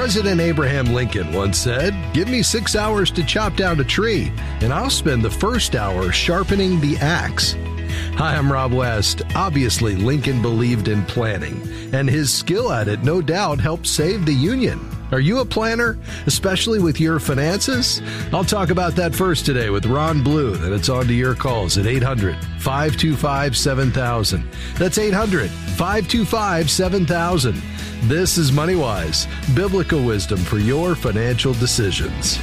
President Abraham Lincoln once said, "Give me 6 hours to chop down a tree, and I'll spend the first hour sharpening the axe." Hi, I'm Rob West. Obviously, Lincoln believed in planning, and his skill at it no doubt helped save the Union. Are you a planner, especially with your finances? I'll talk about that first today with Ron Blue. Then it's on to your calls at 800-525-7000. That's 800-525-7000. This is MoneyWise, biblical wisdom for your financial decisions.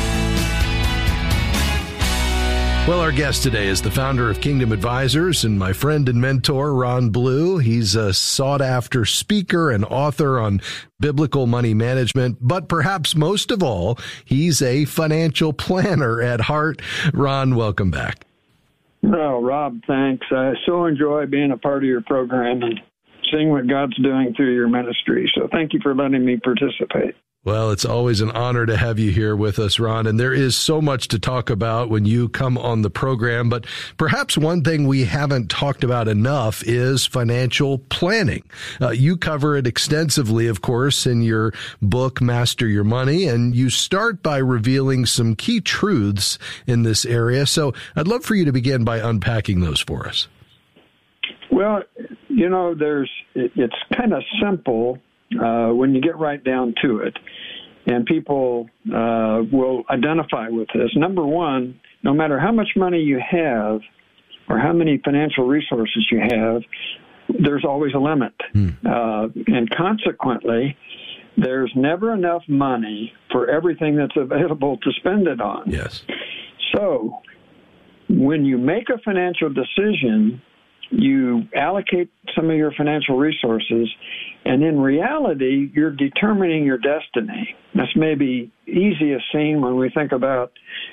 Well, our guest today is the founder of Kingdom Advisors and my friend and mentor, Ron Blue. He's a sought-after speaker and author on biblical money management, but perhaps most of all, he's a financial planner at heart. Ron, welcome back. Oh, Rob, thanks. I so enjoy being a part of your program and seeing what God's doing through your ministry. So thank you for letting me participate. Well, it's always an honor to have you here with us, Ron, and there is so much to talk about when you come on the program, but perhaps one thing we haven't talked about enough is financial planning. You cover it extensively, of course, in your book, Master Your Money, and you start by revealing some key truths in this area. So I'd love for you to begin by unpacking those for us. Well, you know, it's kind of simple when you get right down to it, and people will identify with this. Number one, no matter how much money you have or how many financial resources you have, there's always a limit. And consequently, there's never enough money for everything that's available to spend it on. Yes. So when you make a financial decision, you allocate some of your financial resources, and in reality, you're determining your destiny. This may be easiest seen when we think about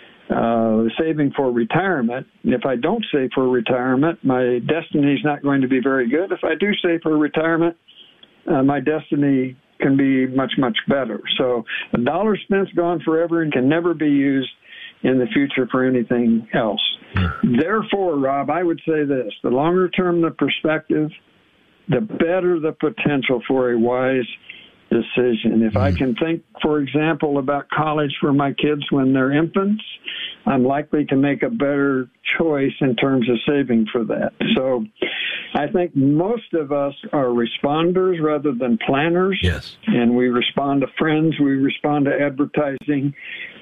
saving for retirement. If I don't save for retirement, my destiny is not going to be very good. If I do save for retirement, my destiny can be much, much better. So a dollar spent's gone forever and can never be used in the future for anything else. Therefore, Rob, I would say this: the longer term the perspective, the better the potential for a wise decision. If I can think, for example, about college for my kids when they're infants, I'm likely to make a better choice in terms of saving for that. So I think most of us are responders rather than planners. Yes. And we respond to friends, we respond to advertising,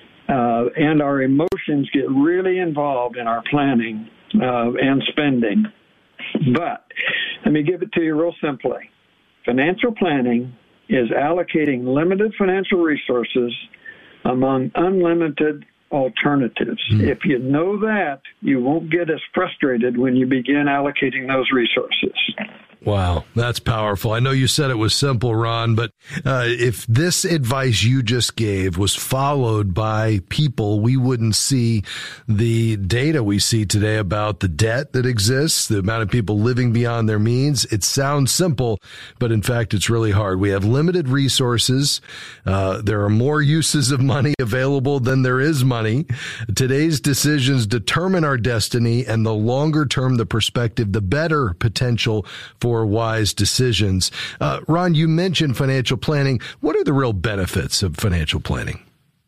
and our emotions get really involved in our planning and spending. But let me give it to you real simply. Financial planning is allocating limited financial resources among unlimited alternatives. If you know that, you won't get as frustrated when you begin allocating those resources. Wow, that's powerful. I know you said it was simple, Ron, but if this advice you just gave was followed by people, we wouldn't see the data we see today about the debt that exists, the amount of people living beyond their means. It sounds simple, but in fact, it's really hard. We have limited resources. There are more uses of money available than there is money. Today's decisions determine our destiny, and the longer term the perspective, the better potential for wise decisions. Ron, you mentioned financial planning. What are the real benefits of financial planning?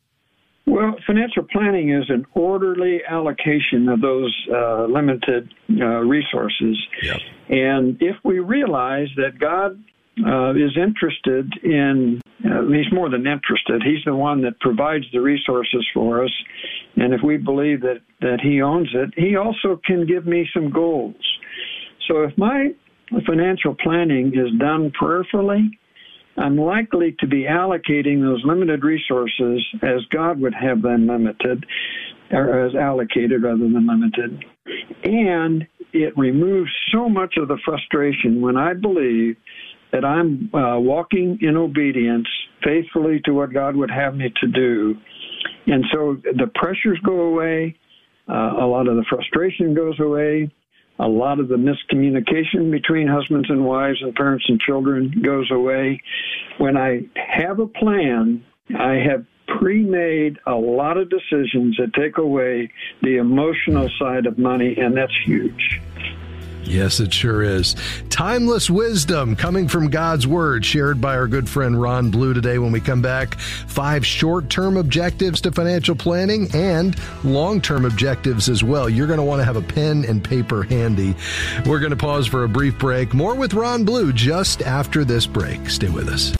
Well, financial planning is an orderly allocation of those limited resources. Yep. And if we realize that God is interested in, he's more than interested, he's the one that provides the resources for us. And if we believe that he owns it, he also can give me some goals. So if my financial planning is done prayerfully, I'm likely to be allocating those limited resources as God would have them limited, or as allocated rather than limited. And it removes so much of the frustration when I believe that I'm walking in obedience faithfully to what God would have me to do. And so the pressures go away, a lot of the frustration goes away, a lot of the miscommunication between husbands and wives and parents and children goes away. When I have a plan, I have pre-made a lot of decisions that take away the emotional side of money, and that's huge. Yes, it sure is. Timeless wisdom coming from God's Word, shared by our good friend Ron Blue today. When we come back, 5 short-term objectives to financial planning and long-term objectives as well. You're going to want to have a pen and paper handy. We're going to pause for a brief break. More with Ron Blue just after this break. Stay with us.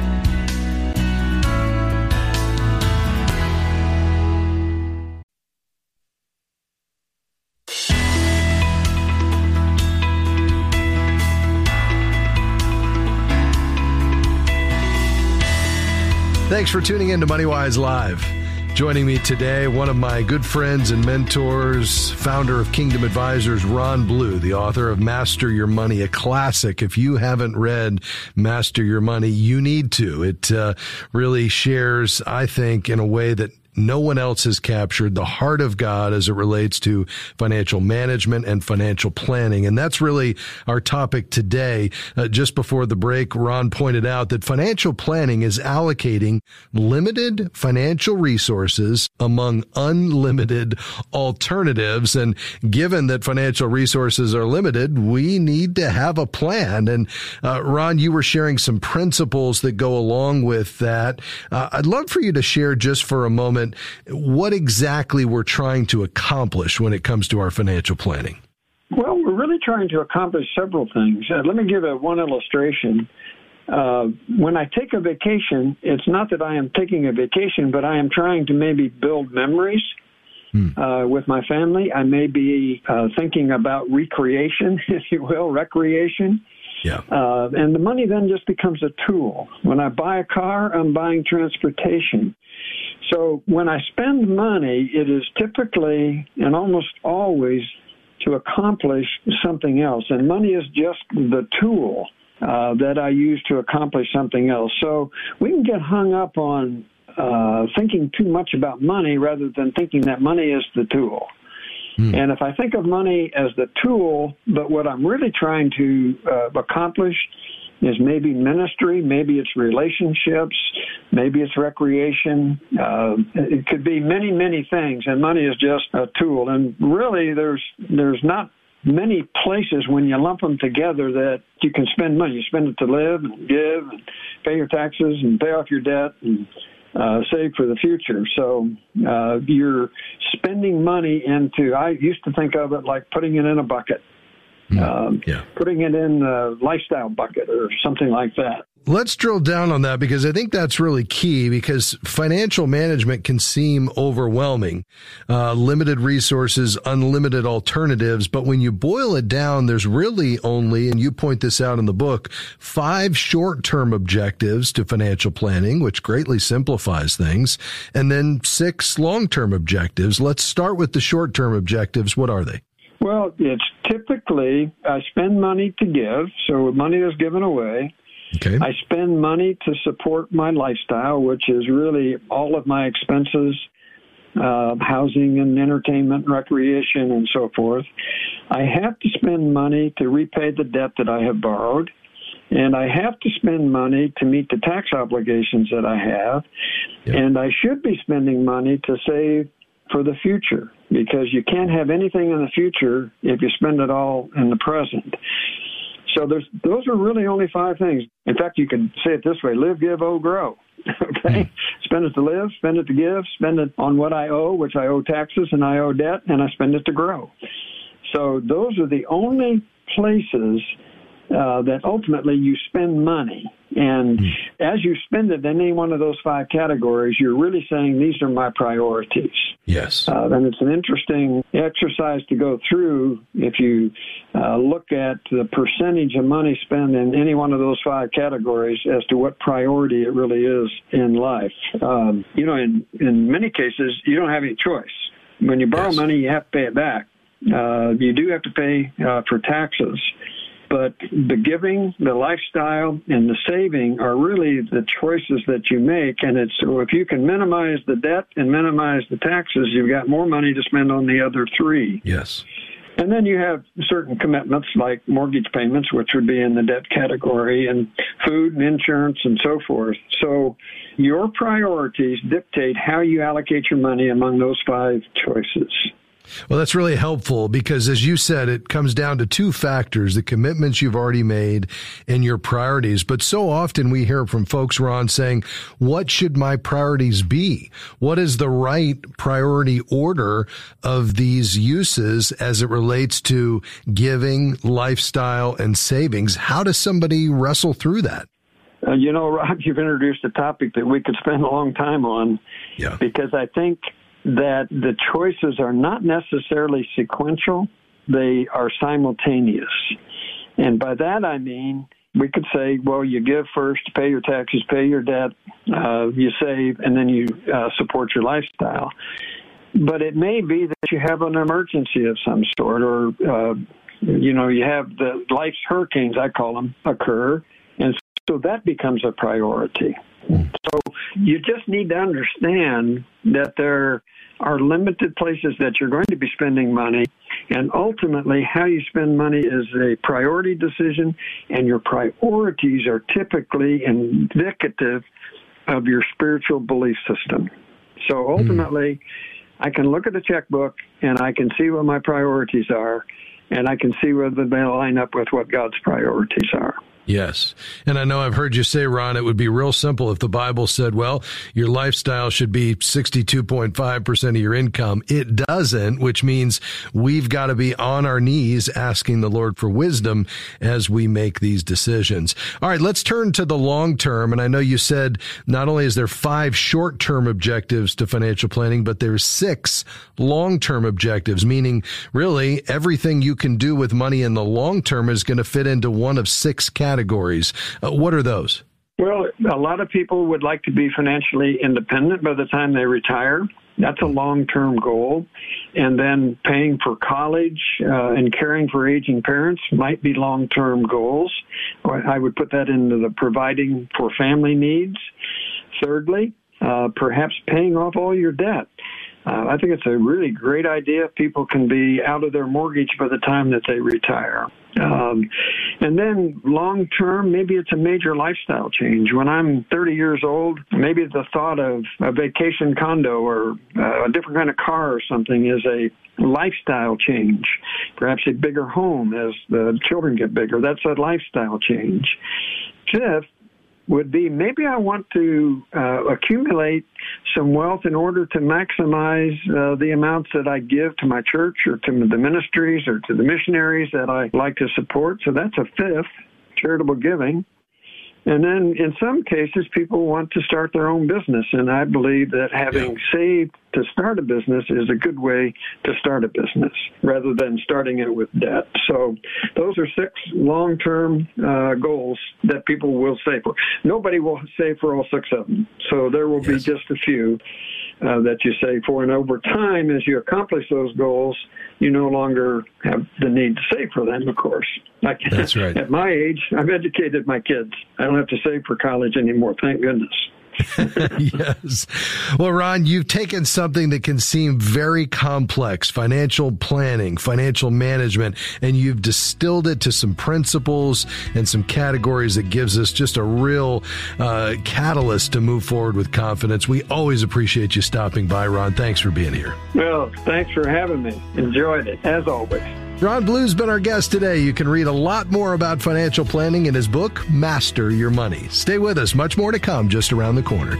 Thanks for tuning in to MoneyWise Live. Joining me today, one of my good friends and mentors, founder of Kingdom Advisors, Ron Blue, the author of Master Your Money, a classic. If you haven't read Master Your Money, you need to. It really shares, I think, in a way that no one else has captured the heart of God as it relates to financial management and financial planning. And that's really our topic today. Just before the break, Ron pointed out that financial planning is allocating limited financial resources among unlimited alternatives. And given that financial resources are limited, we need to have a plan. And Ron, you were sharing some principles that go along with that. I'd love for you to share just for a moment what exactly we're trying to accomplish when it comes to our financial planning. Well, we're really trying to accomplish several things. Let me give one illustration. When I take a vacation, it's not that I am taking a vacation, but I am trying to maybe build memories with my family. I may be thinking about recreation, if you will, recreation. Yeah. And the money then just becomes a tool. When I buy a car, I'm buying transportation. So when I spend money, it is typically and almost always to accomplish something else. And money is just the tool that I use to accomplish something else. So we can get hung up on thinking too much about money rather than thinking that money is the tool. And if I think of money as the tool, but what I'm really trying to accomplish is maybe ministry, maybe it's relationships, maybe it's recreation. It could be many, many things, and money is just a tool. And really, there's not many places when you lump them together that you can spend money. You spend it to live and give and pay your taxes and pay off your debt and save for the future. So you're spending money into, I used to think of it like putting it in a bucket. Putting it in a lifestyle bucket or something like that. Let's drill down on that, because I think that's really key, because financial management can seem overwhelming. Limited resources, unlimited alternatives. But when you boil it down, there's really only, and you point this out in the book, 5 short-term objectives to financial planning, which greatly simplifies things, and then 6 long-term objectives. Let's start with the short-term objectives. What are they? Well, it's typically I spend money to give, so money is given away. Okay. I spend money to support my lifestyle, which is really all of my expenses, housing and entertainment, recreation, and so forth. I have to spend money to repay the debt that I have borrowed, and I have to spend money to meet the tax obligations that I have, and I should be spending money to save for the future, because you can't have anything in the future if you spend it all in the present. So those are really only 5 things. In fact, you can say it this way: live, give, owe, grow. Okay? Spend it to live, spend it to give, spend it on what I owe, which I owe taxes and I owe debt, and I spend it to grow. So those are the only places that ultimately you spend money. And as you spend it in any one of those 5 categories, you're really saying, these are my priorities. Yes. And it's an interesting exercise to go through if you look at the percentage of money spent in any one of those 5 categories as to what priority it really is in life. In many cases, you don't have any choice. When you borrow money, you have to pay it back. You do have to pay for taxes. But the giving, the lifestyle, and the saving are really the choices that you make. And so if you can minimize the debt and minimize the taxes, you've got more money to spend on the other 3. Yes. And then you have certain commitments like mortgage payments, which would be in the debt category, and food and insurance and so forth. So your priorities dictate how you allocate your money among those 5 choices. Well, that's really helpful because, as you said, it comes down to two factors, the commitments you've already made and your priorities. But so often we hear from folks, Ron, saying, what should my priorities be? What is the right priority order of these uses as it relates to giving, lifestyle, and savings? How does somebody wrestle through that? Rob, you've introduced a topic that we could spend a long time on, because I think that the choices are not necessarily sequential, they are simultaneous. And by that I mean, we could say, well, you give first, pay your taxes, pay your debt, you save, and then you support your lifestyle. But it may be that you have an emergency of some sort, or, you have the life's hurricanes, I call them, occur, and so that becomes a priority. So you just need to understand that there are limited places that you're going to be spending money, and ultimately how you spend money is a priority decision, and your priorities are typically indicative of your spiritual belief system. So ultimately, I can look at the checkbook and I can see what my priorities are, and I can see whether they line up with what God's priorities are. Yes. And I know I've heard you say, Ron, it would be real simple if the Bible said, well, your lifestyle should be 62.5% of your income. It doesn't, which means we've got to be on our knees asking the Lord for wisdom as we make these decisions. All right, let's turn to the long term. And I know you said not only is there 5 short-term objectives to financial planning, but there's 6 long-term objectives, meaning really everything you can do with money in the long term is going to fit into one of 6 categories. What are those? Well, a lot of people would like to be financially independent by the time they retire. That's a long-term goal. And then paying for college and caring for aging parents might be long-term goals. I would put that into the providing for family needs. Thirdly, perhaps paying off all your debt. I think it's a really great idea. People can be out of their mortgage by the time that they retire. And then long term, maybe it's a major lifestyle change. When I'm 30 years old, maybe the thought of a vacation condo or a different kind of car or something is a lifestyle change. Perhaps a bigger home as the children get bigger. That's a lifestyle change. Fifth would be maybe I want to accumulate some wealth in order to maximize the amounts that I give to my church or to the ministries or to the missionaries that I like to support. So that's a 5th, charitable giving. And then in some cases, people want to start their own business. And I believe that having saved to start a business is a good way to start a business rather than starting it with debt. So those are 6 long-term goals that people will save for. Nobody will save for all 6 of them. So there will be just a few that you save for. And over time, as you accomplish those goals, you no longer have the need to save for them, of course. That's right. At my age, I've educated my kids. I don't have to save for college anymore, thank goodness. Yes. Well, Ron, you've taken something that can seem very complex, financial planning, financial management, and you've distilled it to some principles and some categories that gives us just a real catalyst to move forward with confidence. We always appreciate you stopping by, Ron. Thanks for being here. Well, thanks for having me. Enjoyed it, as always. Ron Blue's been our guest today. You can read a lot more about financial planning in his book, Master Your Money. Stay with us. Much more to come just around the corner.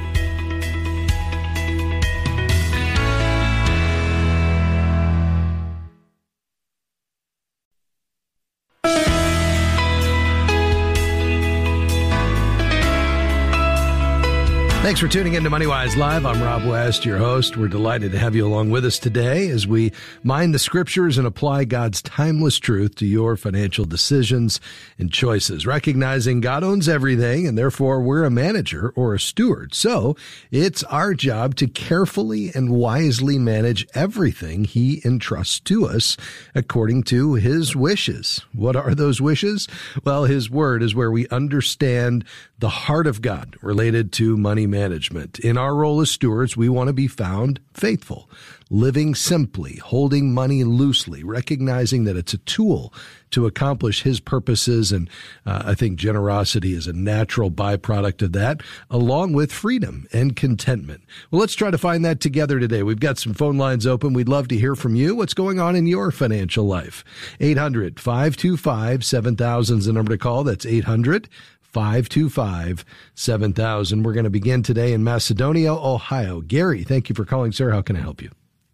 Thanks for tuning in to MoneyWise Live. I'm Rob West, your host. We're delighted to have you along with us today as we mine the scriptures and apply God's timeless truth to your financial decisions and choices, recognizing God owns everything and therefore we're a manager or a steward. So it's our job to carefully and wisely manage everything he entrusts to us according to his wishes. What are those wishes? Well, his word is where we understand the heart of God related to money management. In our role as stewards, we want to be found faithful, living simply, holding money loosely, recognizing that it's a tool to accomplish His purposes. And I think generosity is a natural byproduct of that, along with freedom and contentment. Well, let's try to find that together today. We've got some phone lines open. We'd love to hear from you. What's going on in your financial life? 800-525-7000 is the number to call. That's 800-525-7000. We're going to begin today in Macedonia, Ohio. Gary, thank you for calling, sir. How can I help you?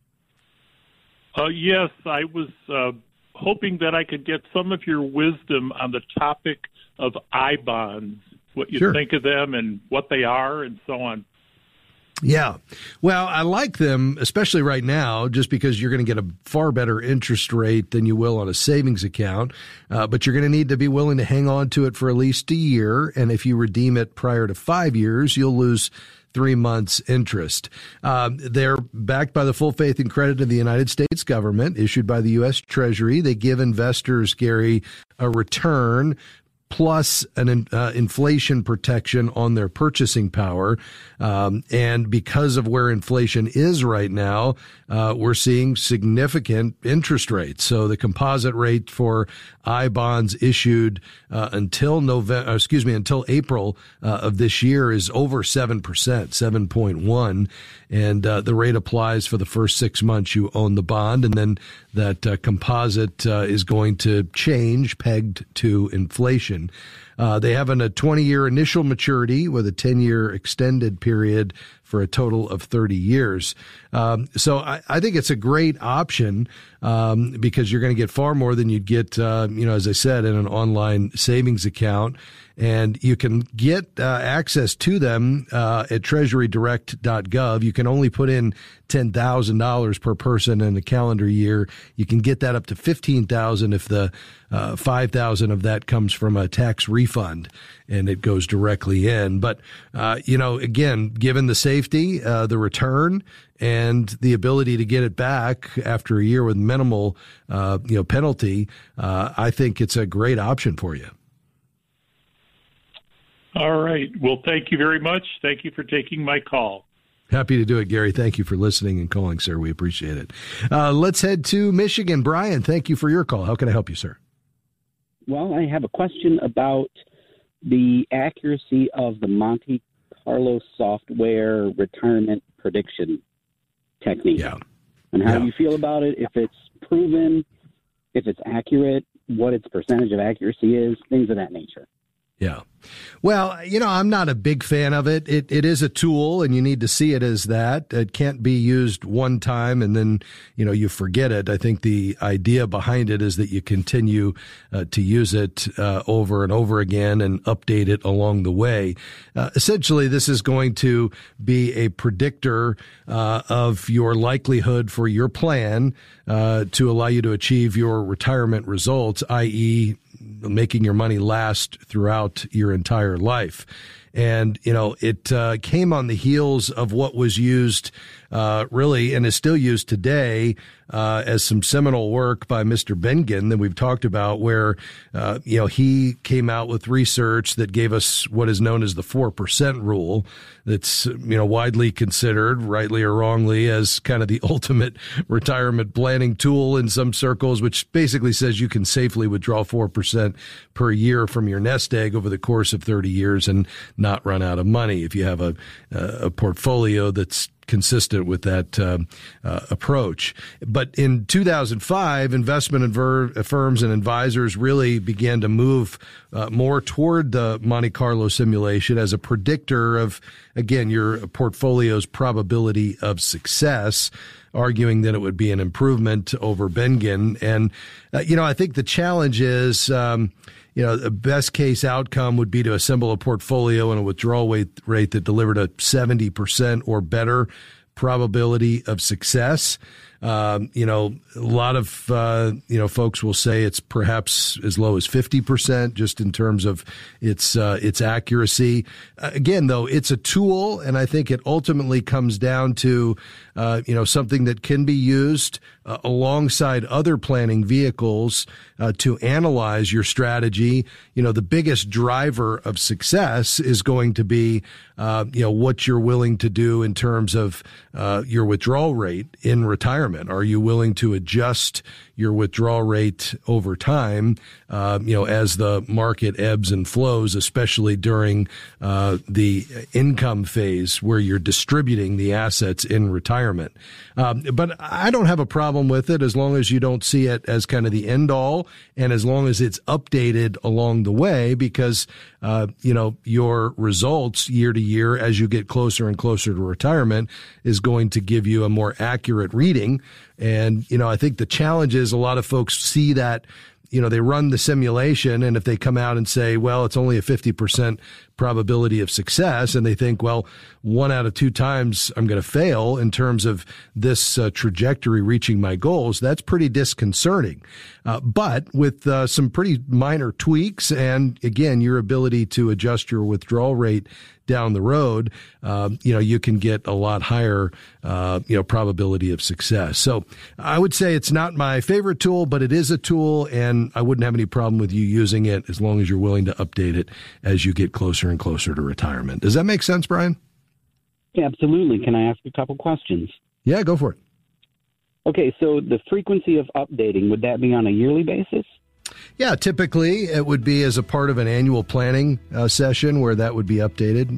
Yes, I was hoping that I could get some of your wisdom on the topic of I-bonds, what you think of them and what they are and so on. Yeah. Well, I like them, especially right now, just because you're going to get a far better interest rate than you will on a savings account. But you're going to need to be willing to hang on to it for at least a year. And if you redeem it prior to 5 years, you'll lose 3 months interest. They're backed by the full faith and credit of the United States government, issued by the U.S. Treasury. They give investors, Gary, a return plus an inflation protection on their purchasing power. And because of where inflation is right now, we're seeing significant interest rates. So the composite rate for I-bonds issued until April of this year is over 7%, 7.1. And the rate applies for the first 6 months you own the bond. And then that composite is going to change, pegged to inflation. They have a 20-year initial maturity with a 10-year extended period for a total of 30 years. So I think it's a great option because you're going to get far more than you'd get, as I said, in an online savings account. And you can get access to them at treasurydirect.gov. You can only put in $10,000 per person in a calendar year. You can get that up to $15,000 if the $5,000 of that comes from a tax refund and it goes directly in. But again, given the safety, the return, and the ability to get it back after a year with minimal penalty, I think it's a great option for you. All right. Well, thank you very much. Thank you for taking my call. Happy to do it, Gary. Thank you for listening and calling, sir. We appreciate it. Let's head to Michigan. Brian, thank you for your call. How can I help you, sir? Well, I have a question about the accuracy of the Monte Carlo software retirement prediction technique. Yeah. And how you feel about it, if it's proven, if it's accurate, what its percentage of accuracy is, things of that nature. Yeah. Well, I'm not a big fan of it. It is a tool, and you need to see it as that. It can't be used one time and then, you forget it. I think the idea behind it is that you continue to use it over and over again and update it along the way. Essentially, this is going to be a predictor of your likelihood for your plan to allow you to achieve your retirement results, i.e., making your money last throughout your entire life. And, it came on the heels of what was used really and is still used today as some seminal work by Mr. Bengen that we've talked about, where, he came out with research that gave us what is known as the 4% rule. That's, widely considered, rightly or wrongly, as kind of the ultimate retirement planning tool in some circles, which basically says you can safely withdraw 4% per year from your nest egg over the course of 30 years and not run out of money if you have a portfolio that's consistent with that approach. But in 2005, investment firms and advisors really began to move more toward the Monte Carlo simulation as a predictor of, again, your portfolio's probability of success, arguing that it would be an improvement over Bengen. And, I think the challenge is, the best case outcome would be to assemble a portfolio and a withdrawal rate that delivered a 70% or better probability of success. A lot of, folks will say it's perhaps as low as 50% just in terms of its accuracy. Again, though, it's a tool, and I think it ultimately comes down to, something that can be used alongside other planning vehicles to analyze your strategy. The biggest driver of success is going to be, what you're willing to do in terms of your withdrawal rate in retirement. Are you willing to adjust your withdrawal rate over time, as the market ebbs and flows, especially during the income phase where you're distributing the assets in retirement. But I don't have a problem with it as long as you don't see it as kind of the end all, and as long as it's updated along the way, because your results year to year as you get closer and closer to retirement is going to give you a more accurate reading. And, I think the challenge is a lot of folks see that, they run the simulation, and if they come out and say, well, it's only a 50% probability of success, and they think, well, 1 out of 2 times I'm going to fail in terms of this trajectory reaching my goals, that's pretty disconcerting. But with some pretty minor tweaks and, again, your ability to adjust your withdrawal rate down the road, you can get a lot higher, probability of success. So I would say it's not my favorite tool, but it is a tool, and I wouldn't have any problem with you using it as long as you're willing to update it as you get closer and closer to retirement. Does that make sense, Brian? Yeah, absolutely. Can I ask a couple questions? Yeah, go for it. Okay, so the frequency of updating, would that be on a yearly basis? Yeah, typically it would be as a part of an annual planning session where that would be updated.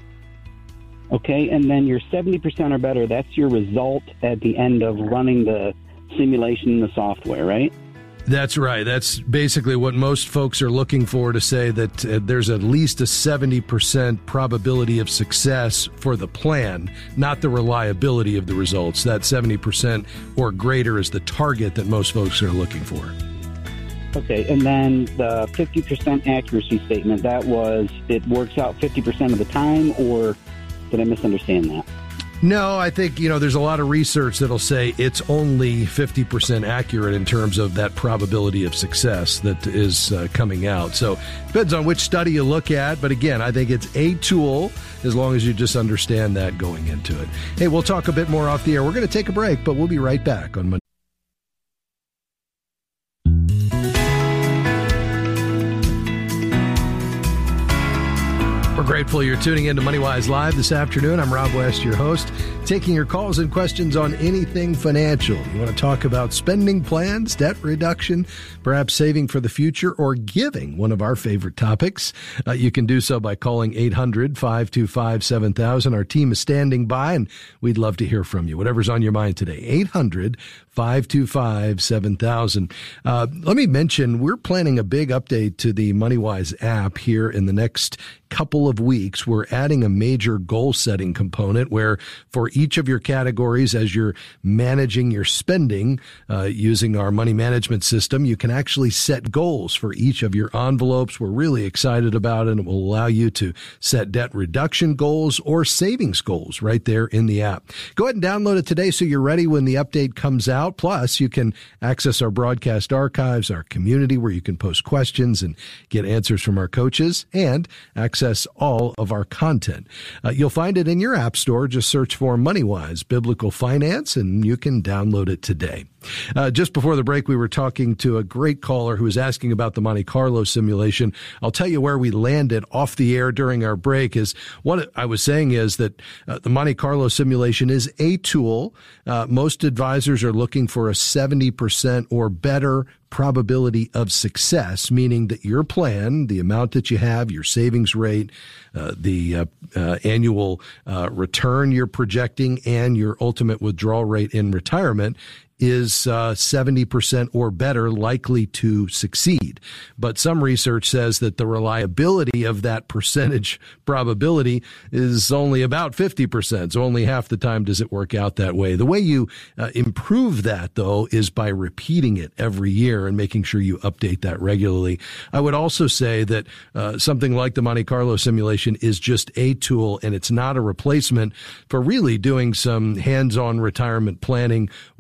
Okay, and then your 70% or better, that's your result at the end of running the simulation in the software, right? That's right. That's basically what most folks are looking for, to say that there's at least a 70% probability of success for the plan, not the reliability of the results. That 70% or greater is the target that most folks are looking for. Okay, and then the 50% accuracy statement, it works out 50% of the time, or did I misunderstand that? No, I think, there's a lot of research that'll say it's only 50% accurate in terms of that probability of success that is coming out. So depends on which study you look at. But again, I think it's a tool as long as you just understand that going into it. Hey, we'll talk a bit more off the air. We're going to take a break, but we'll be right back on Monday. We're grateful you're tuning in to MoneyWise Live this afternoon. I'm Rob West, your host, taking your calls and questions on anything financial. You want to talk about spending plans, debt reduction, perhaps saving for the future, or giving, one of our favorite topics. You can do so by calling 800-525-7000. Our team is standing by, and we'd love to hear from you. Whatever's on your mind today, 800-525-7000. Let me mention, we're planning a big update to the MoneyWise app here in the next couple of weeks. We're adding a major goal setting component where for each of your categories, as you're managing your spending using our money management system, you can actually set goals for each of your envelopes. We're really excited about it. It will allow you to set debt reduction goals or savings goals right there in the app. Go ahead and download it today so you're ready when the update comes out. Plus, you can access our broadcast archives, our community where you can post questions and get answers from our coaches, and access all of our content. You'll find it in your app store. Just search for MoneyWise Biblical Finance, and you can download it today. Just before the break, we were talking to a great caller who was asking about the Monte Carlo simulation. I'll tell you where we landed off the air during our break. Is what I was saying is that the Monte Carlo simulation is a tool. Most advisors are looking for a 70% or better probability of success, meaning that your plan, the amount that you have, your savings rate, the annual return you're projecting, and your ultimate withdrawal rate in retirement is 70% or better likely to succeed. But some research says that the reliability of that percentage probability is only about 50%. So only half the time does it work out that way. The way you improve that, though, is by repeating it every year and making sure you update that regularly. I would also say that something like the Monte Carlo simulation is just a tool, and it's not a replacement for really doing some hands-on retirement planning with a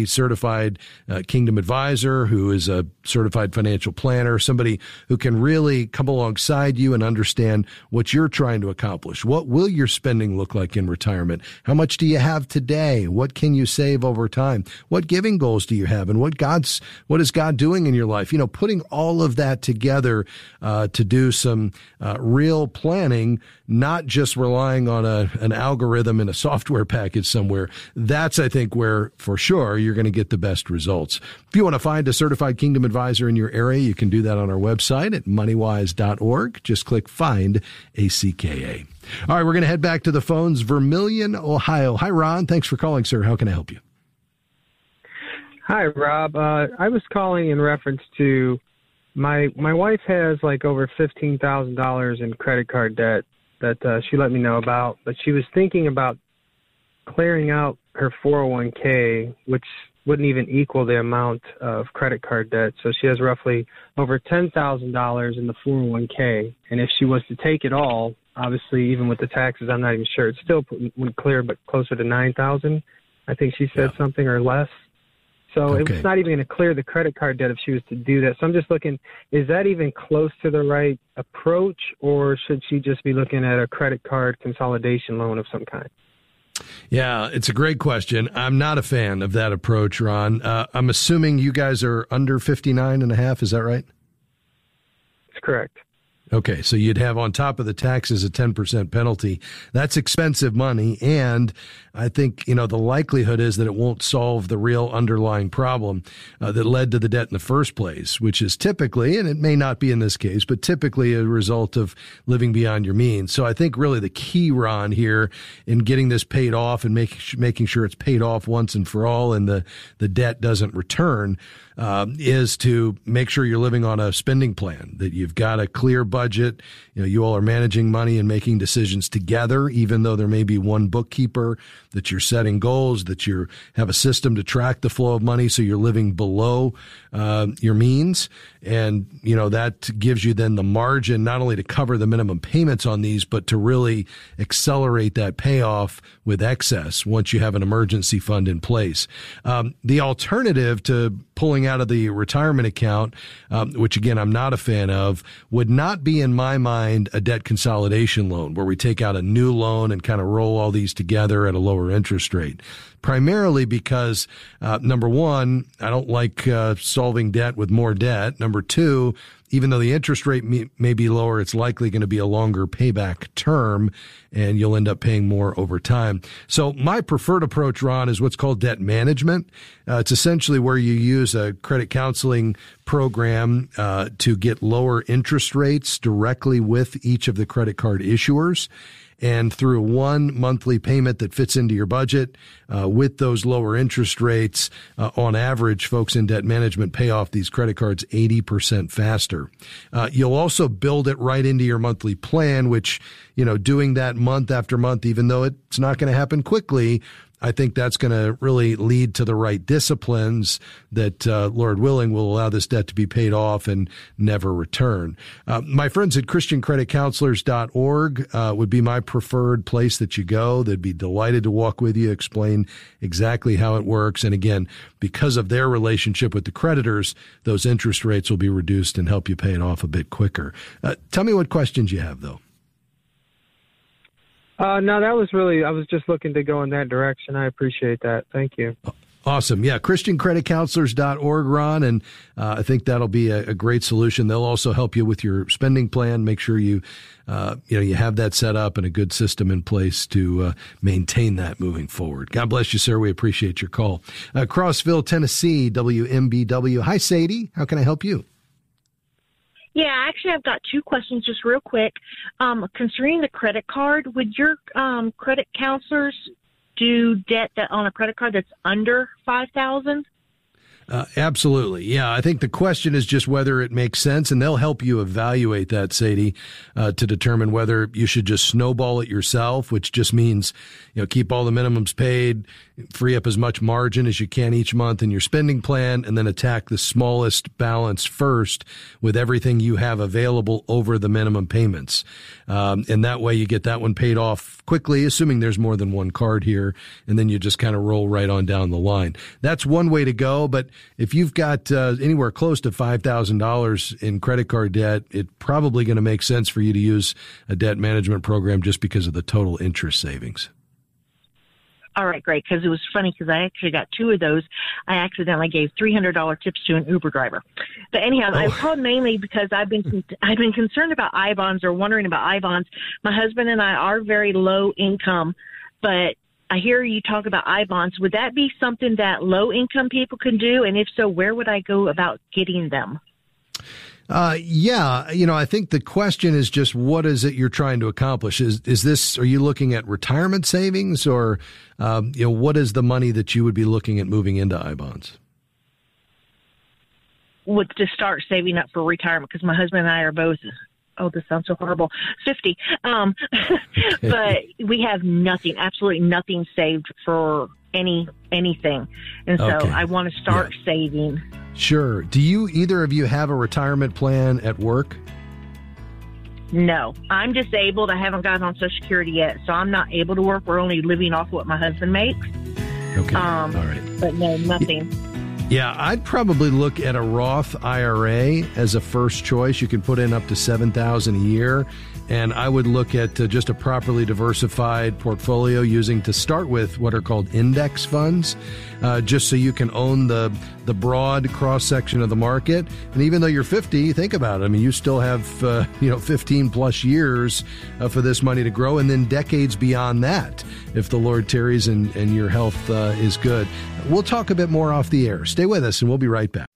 a certified Kingdom advisor who is a certified financial planner, somebody who can really come alongside you and understand what you're trying to accomplish. What will your spending look like in retirement? How much do you have today? What can you save over time? What giving goals do you have? And what is God doing in your life? Putting all of that together to do some real planning, not just relying on an algorithm in a software package somewhere. That's, I think, where for sure you're going to get the best results. If you want to find a certified Kingdom advisor in your area, you can do that on our website at moneywise.org. Just click Find ACKA. All right, we're going to head back to the phones. Vermilion, Ohio. Hi, Ron. Thanks for calling, sir. How can I help you? Hi, Rob. I was calling in reference to my wife has like over $15,000 in credit card debt that she let me know about, but she was thinking about clearing out her 401k, which wouldn't even equal the amount of credit card debt. So she has roughly over $10,000 in the 401k. And if she was to take it all, obviously, even with the taxes, I'm not even sure. It still wouldn't clear, but closer to $9,000. I think she said something or less. So It's not even going to clear the credit card debt if she was to do that. So I'm just looking, is that even close to the right approach, or should she just be looking at a credit card consolidation loan of some kind? Yeah, it's a great question. I'm not a fan of that approach, Ron. I'm assuming you guys are under 59 and a half. Is that right? That's correct. Okay, so you'd have on top of the taxes a 10% penalty. That's expensive money, and I think, the likelihood is that it won't solve the real underlying problem that led to the debt in the first place, which is typically, and it may not be in this case, but typically a result of living beyond your means. So I think really the key, Ron, here in getting this paid off and making sure it's paid off once and for all and the debt doesn't return is to make sure you're living on a spending plan, that you've got a clear budget. You all are managing money and making decisions together, even though there may be one bookkeeper, that you're setting goals, that you have a system to track the flow of money so you're living below your means. And, that gives you then the margin not only to cover the minimum payments on these, but to really accelerate that payoff with excess once you have an emergency fund in place. The alternative to pulling out of the retirement account, which again, I'm not a fan of, would not be in my mind a debt consolidation loan where we take out a new loan and kind of roll all these together at a lower interest rate. Primarily because, number one, I don't like solving debt with more debt. Number two, even though the interest rate may be lower, it's likely going to be a longer payback term, and you'll end up paying more over time. So my preferred approach, Ron, is what's called debt management. It's essentially where you use a credit counseling program to get lower interest rates directly with each of the credit card issuers. And through one monthly payment that fits into your budget, with those lower interest rates, on average, folks in debt management pay off these credit cards 80% faster. You'll also build it right into your monthly plan, which, doing that month after month, even though it's not going to happen quickly, I think that's going to really lead to the right disciplines that, Lord willing, will allow this debt to be paid off and never return. My friends at ChristianCreditCounselors.org would be my preferred place that you go. They'd be delighted to walk with you, explain exactly how it works. And again, because of their relationship with the creditors, those interest rates will be reduced and help you pay it off a bit quicker. Tell me what questions you have, though. No, that was really, I was just looking to go in that direction. I appreciate that. Thank you. Awesome. Yeah, ChristianCreditCounselors.org, Ron, and I think that'll be a great solution. They'll also help you with your spending plan, make sure you have that set up and a good system in place to maintain that moving forward. God bless you, sir. We appreciate your call. Crossville, Tennessee, WMBW. Hi, Sadie. How can I help you? Yeah, actually, I've got two questions just real quick. Concerning the credit card, would your credit counselors do debt on a credit card that's under $5,000? Absolutely. Yeah. I think the question is just whether it makes sense, and they'll help you evaluate that, Sadie, to determine whether you should just snowball it yourself, which just means, keep all the minimums paid, free up as much margin as you can each month in your spending plan, and then attack the smallest balance first with everything you have available over the minimum payments. And that way you get that one paid off quickly, assuming there's more than one card here, and then you just kind of roll right on down the line. That's one way to go, but if you've got anywhere close to $5,000 in credit card debt, it's probably going to make sense for you to use a debt management program just because of the total interest savings. All right, great, because it was funny because I actually got two of those. I accidentally gave $300 tips to an Uber driver. But anyhow, I called mainly because I've been concerned about I-bonds or wondering about I-bonds. My husband and I are very low income, but I hear you talk about I-bonds. Would that be something that low-income people can do? And if so, where would I go about getting them? Yeah. I think the question is just what is it you're trying to accomplish? Are you looking at retirement savings or, what is the money that you would be looking at moving into I-bonds? To start saving up for retirement, because my husband and I are both, this sounds so horrible, 50. But we have nothing, absolutely nothing saved for anything. And so I want to start saving. Sure. Do either of you have a retirement plan at work? No, I'm disabled. I haven't gotten on Social Security yet, so I'm not able to work. We're only living off what my husband makes. Okay. All right. But no, nothing. Yeah, I'd probably look at a Roth IRA as a first choice. You can put in up to $7,000 a year. And I would look at just a properly diversified portfolio to start with what are called index funds, just so you can own the broad cross-section of the market. And even though you're 50, think about it. I mean, you still have, 15 plus years for this money to grow, and then decades beyond that, if the Lord tarries and your health is good. We'll talk a bit more off the air. Stay with us, and we'll be right back.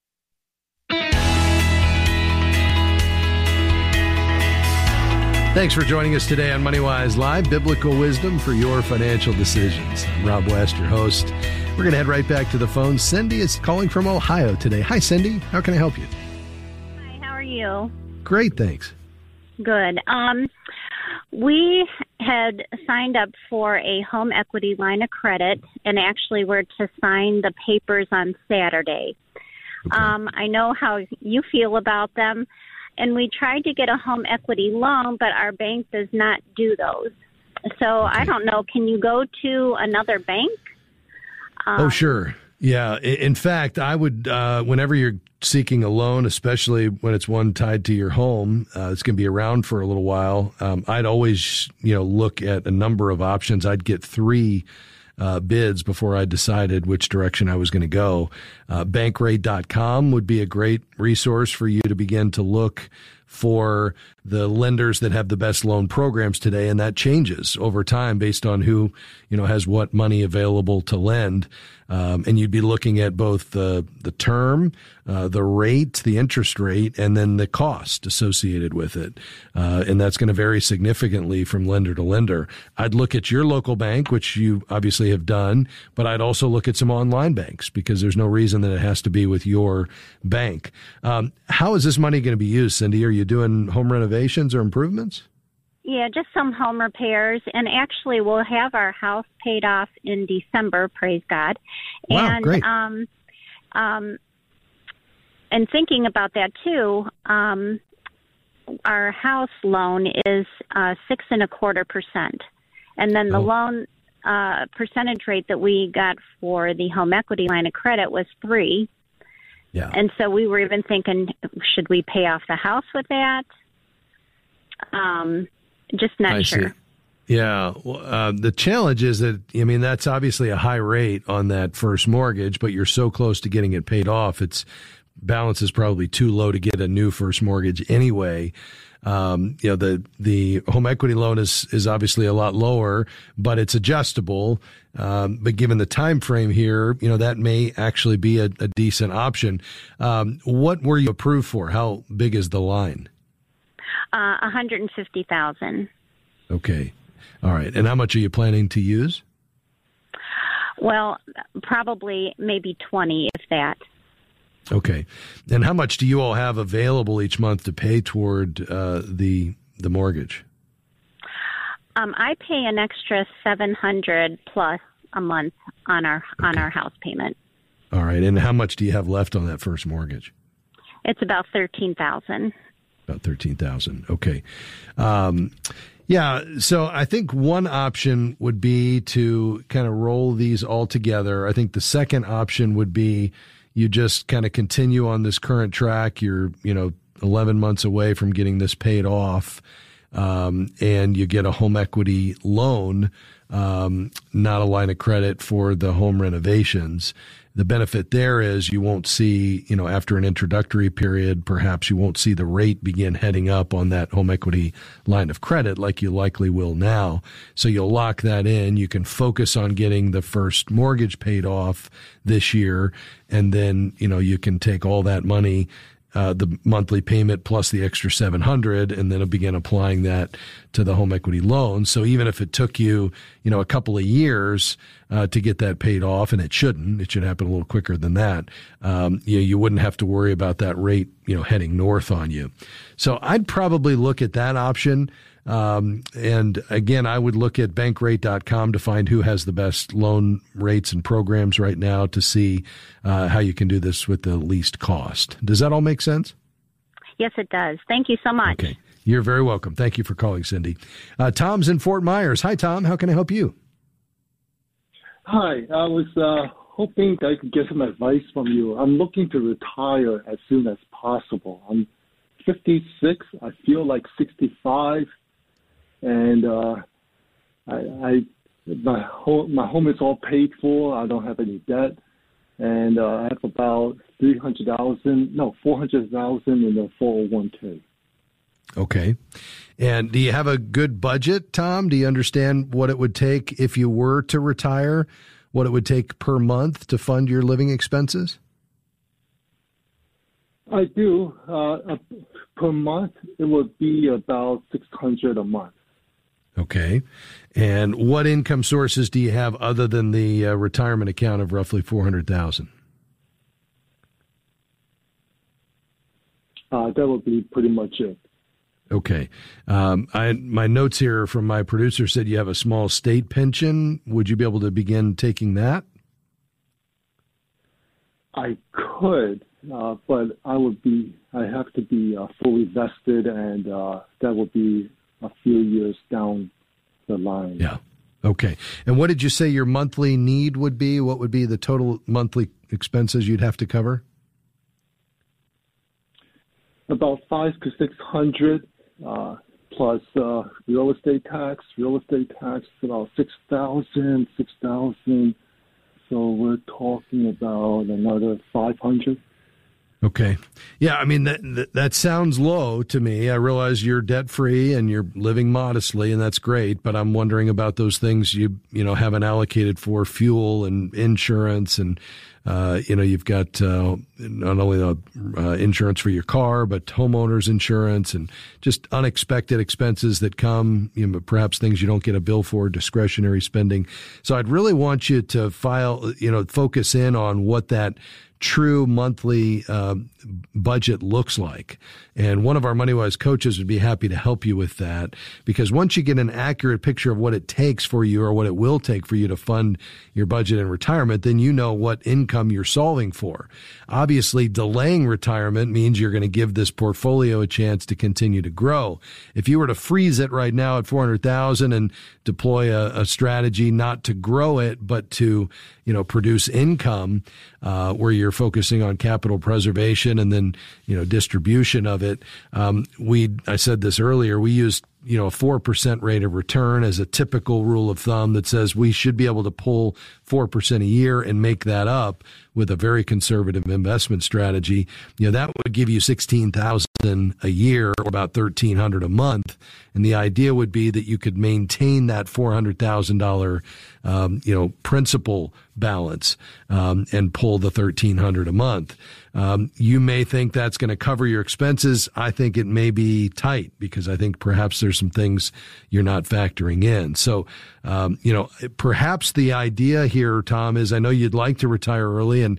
Thanks for joining us today on MoneyWise Live, biblical wisdom for your financial decisions. I'm Rob West, your host. We're going to head right back to the phone. Cindy is calling from Ohio today. Hi, Cindy. How can I help you? Hi, how are you? Great, thanks. Good. We had signed up for a home equity line of credit, and actually we're to sign the papers on Saturday. Okay. I know how you feel about them. And we tried to get a home equity loan, but our bank does not do those. So I don't know. Can you go to another bank? Sure. Yeah. In fact, I would, whenever you're seeking a loan, especially when it's one tied to your home, it's going to be around for a little while. I'd always, look at a number of options. I'd get 3 bids before I decided which direction I was going to go. Bankrate.com would be a great resource for you to begin to look for the lenders that have the best loan programs today. And that changes over time based on who, has what money available to lend. And you'd be looking at both the term, the rate, the interest rate, and then the cost associated with it. And that's going to vary significantly from lender to lender. I'd look at your local bank, which you obviously have done, but I'd also look at some online banks because there's no reason that it has to be with your bank. How is this money going to be used, Cindy? Are you doing home renovations or improvements? Yeah, just some home repairs. And actually, we'll have our house paid off in December, praise God. Wow, and, great. And thinking about that, too, our house loan is 6.25%. And then the loan percentage rate that we got for the home equity line of credit was 3%. Yeah. And so we were even thinking, should we pay off the house with that? Just not sure. Yeah. Well, the challenge is that, that's obviously a high rate on that first mortgage, but you're so close to getting it paid off. Its balance is probably too low to get a new first mortgage anyway. The home equity loan is obviously a lot lower, but it's adjustable. But given the time frame here, that may actually be a decent option. What were you approved for? How big is the line? $150,000. Okay. All right. And how much are you planning to use? Well, probably maybe 20, if that. Okay. And how much do you all have available each month to pay toward the mortgage? I pay an extra $700 plus a month on our house payment. All right. And how much do you have left on that first mortgage? It's about $13,000. About $13,000. Okay. Yeah. So I think one option would be to kind of roll these all together. I think the second option would be you just kind of continue on this current track. You're, 11 months away from getting this paid off. And you get a home equity loan, not a line of credit for the home renovations. The benefit there is you won't see, after an introductory period, perhaps you won't see the rate begin heading up on that home equity line of credit like you likely will now. So you'll lock that in. You can focus on getting the first mortgage paid off this year. And then, you can take all that money, the monthly payment plus the extra $700, and then begin applying that to the home equity loan. So even if it took you, a couple of years to get that paid off, and it should happen a little quicker than that. You wouldn't have to worry about that rate, heading north on you. So I'd probably look at that option. And again, I would look at bankrate.com to find who has the best loan rates and programs right now to see how you can do this with the least cost. Does that all make sense? Yes, it does. Thank you so much. Okay. You're very welcome. Thank you for calling, Cindy. Tom's in Fort Myers. Hi, Tom. How can I help you? Hi. I was hoping that I could get some advice from you. I'm looking to retire as soon as possible. I'm 56. I feel like 65. And my home is all paid for. I don't have any debt, and I have about $400,000 in the 401k. Okay. And do you have a good budget, Tom? Do you understand what it would take if you were to retire? What it would take per month to fund your living expenses? I do. Per month, it would be about $600 a month. Okay. And what income sources do you have other than the retirement account of roughly $400,000? That would be pretty much it. Okay. My notes here from my producer said you have a small state pension. Would you be able to begin taking that? I could, but I have to be fully vested, and that would be a few years down the line. Yeah. Okay. And what did you say your monthly need would be? What would be the total monthly expenses you'd have to cover? About $500 to $600, plus real estate tax. Real estate tax is about $6,000. So we're talking about another $500. Okay. Yeah, I mean, that sounds low to me. I realize you're debt-free and you're living modestly, and that's great, but I'm wondering about those things you haven't allocated for: fuel and insurance, and you've got not only the insurance for your car, but homeowners insurance and just unexpected expenses that come, perhaps things you don't get a bill for, discretionary spending. So I'd really want you to focus in on what that true monthly budget looks like. And one of our MoneyWise coaches would be happy to help you with that, because once you get an accurate picture of what it takes for you, or what it will take for you to fund your budget in retirement, then you know what income you're solving for. Obviously, delaying retirement means you're going to give this portfolio a chance to continue to grow. If you were to freeze it right now at $400,000 and deploy a strategy not to grow it, but to produce income, where you're focusing on capital preservation and then, distribution of it. I said this earlier, we used, a 4% rate of return as a typical rule of thumb that says we should be able to pull 4% a year and make that up with a very conservative investment strategy. That would give you $16,000 a year, or about $1,300 a month. And the idea would be that you could maintain that $400,000, principal balance, and pull the $1,300 a month. You may think that's going to cover your expenses. I think it may be tight, because I think perhaps there's some things you're not factoring in. So, perhaps the idea here, Tom, is I know you'd like to retire early, and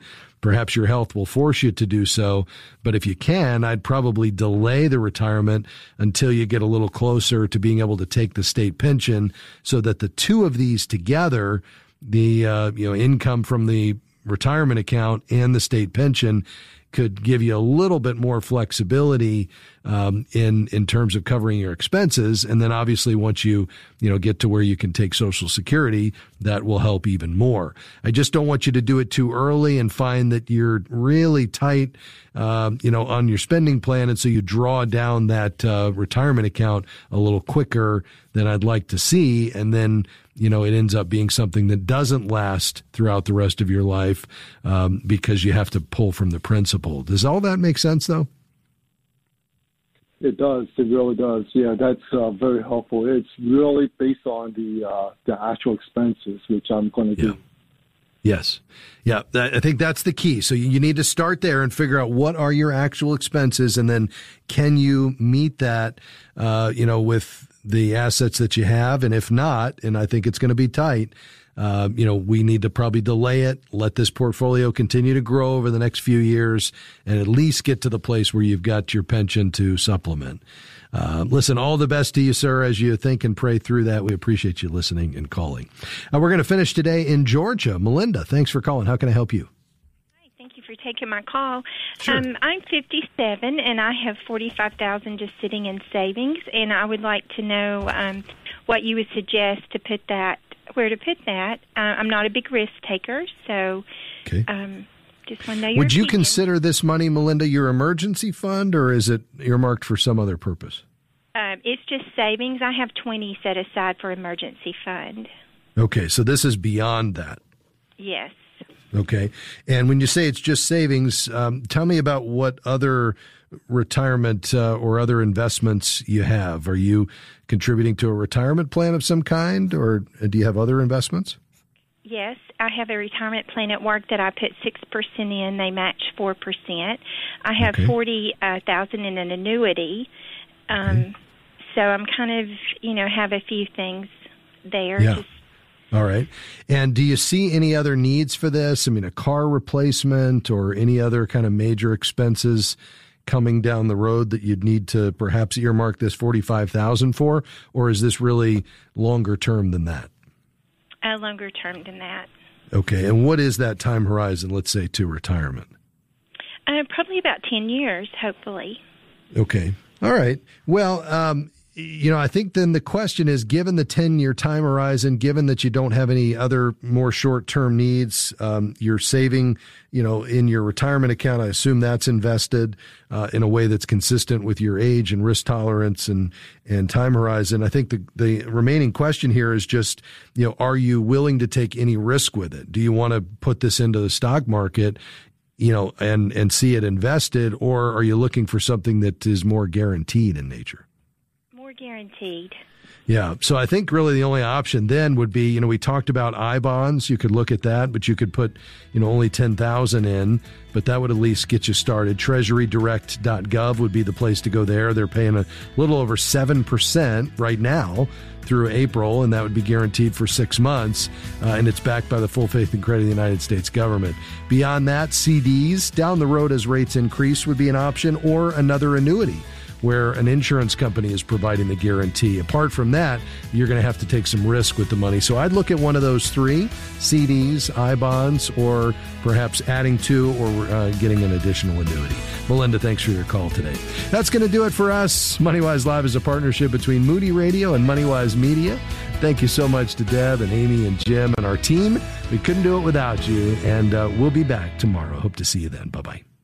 Perhaps your health will force you to do so. But if you can, I'd probably delay the retirement until you get a little closer to being able to take the state pension, so that the two of these together, the income from the retirement account and the state pension, could give you a little bit more flexibility in terms of covering your expenses. And then obviously once you get to where you can take Social Security, that will help even more. I just don't want you to do it too early and find that you're really tight, on your spending plan. And so you draw down that retirement account a little quicker than I'd like to see. And then, it ends up being something that doesn't last throughout the rest of your life because you have to pull from the principal. Does all that make sense, though? It does. It really does. Yeah, that's very helpful. It's really based on the actual expenses, which I'm going to do. Yes. Yeah, I think that's the key. So you need to start there and figure out what are your actual expenses, and then can you meet that, with the assets that you have? And if not, and I think it's going to be tight, we need to probably delay it, let this portfolio continue to grow over the next few years, and at least get to the place where you've got your pension to supplement. Listen, all the best to you, sir, as you think and pray through that. We appreciate you listening and calling. We're going to finish today in Georgia. Melinda, thanks for calling. How can I help you? Thank you for taking my call. Sure. I'm 57, and I have $45,000 just sitting in savings, and I would like to know what you would suggest to put that, where to put that. I'm not a big risk taker, so just want to know your Would you opinion. consider this money, Melinda, your emergency fund, or is it earmarked for some other purpose? It's just savings. I have 20 set aside for emergency fund. Okay, so this is beyond that. Yes. Okay. And when you say it's just savings, tell me about what other retirement or other investments you have. Are you contributing to a retirement plan of some kind, or do you have other investments? Yes, I have a retirement plan at work that I put 6% in. They match 4%. I have $40,000 in an annuity. So I'm kind of, have a few things there. Yeah. All right. And do you see any other needs for this? I mean, a car replacement or any other kind of major expenses coming down the road that you'd need to perhaps earmark this $45,000 for? Or is this really longer term than that? Longer term than that. Okay. And what is that time horizon, let's say, to retirement? Probably about 10 years, hopefully. Okay. All right. Well, I think then the question is, given the 10-year time horizon, given that you don't have any other more short-term needs, you're saving, in your retirement account. I assume that's invested in a way that's consistent with your age and risk tolerance and time horizon. I think the remaining question here is just, are you willing to take any risk with it? Do you want to put this into the stock market, and see it invested, or are you looking for something that is more guaranteed in nature? Guaranteed. Yeah. So I think really the only option then would be, we talked about I-bonds. You could look at that, but you could put, only 10,000 in, but that would at least get you started. TreasuryDirect.gov would be the place to go there. They're paying a little over 7% right now through April, and that would be guaranteed for 6 months. And it's backed by the full faith and credit of the United States government. Beyond that, CDs down the road as rates increase would be an option, or another annuity where an insurance company is providing the guarantee. Apart from that, you're going to have to take some risk with the money. So I'd look at one of those three: CDs, I-bonds, or perhaps adding to or getting an additional annuity. Melinda, thanks for your call today. That's going to do it for us. MoneyWise Live is a partnership between Moody Radio and MoneyWise Media. Thank you so much to Deb and Amy and Jim and our team. We couldn't do it without you, and we'll be back tomorrow. Hope to see you then. Bye-bye.